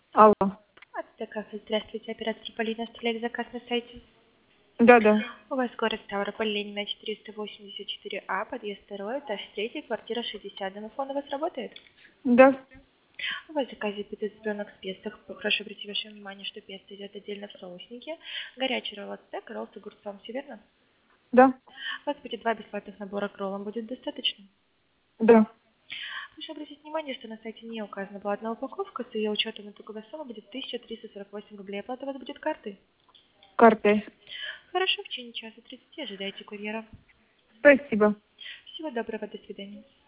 Алло. Здравствуйте, оператор Полина, оставляет заказ на сайте. Да-да. У вас город Ставрополь, Ленина, 484А, подъезд 2, этаж 3, квартира 60. Домофон у вас работает? Да. У вас в заказе пицца цыпленок в пестах. Прошу обратить ваше внимание, что песто идет отдельно в соусники. Горячий ролл от стека, ролл с огурцом. Все верно? Да. У вас будет 2 бесплатных набора к роллам. Будет достаточно? Да. Прошу обратить внимание, что на сайте не указана была одна упаковка. С ее учетом итоговая сумма будет 1348 рублей. Оплата у вас будет картой? Картой. Хорошо, в течение часа 30 ожидайте курьера. Спасибо. Всего доброго, до свидания.